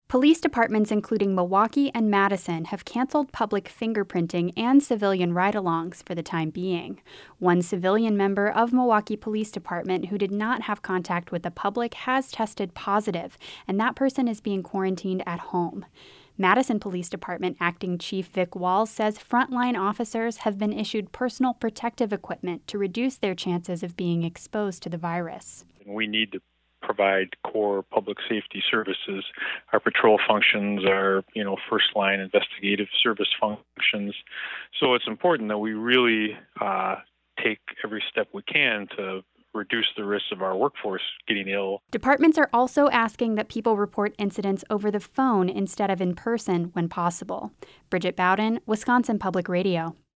Police departments including Milwaukee and Madison have canceled public fingerprinting and civilian ride-alongs for the time being. One civilian member of Milwaukee Police Department who did not have contact with the public has tested positive, and that person is being quarantined at home. Madison Police Department Acting Chief Vic Walls says frontline officers have been issued personal protective equipment to reduce their chances of being exposed to the virus. We need to provide core public safety services, our patrol functions, our first line investigative service functions. So it's important that we really take every step we can to reduce the risk of our workforce getting ill. Departments are also asking that people report incidents over the phone instead of in person when possible. Bridget Bowden, Wisconsin Public Radio.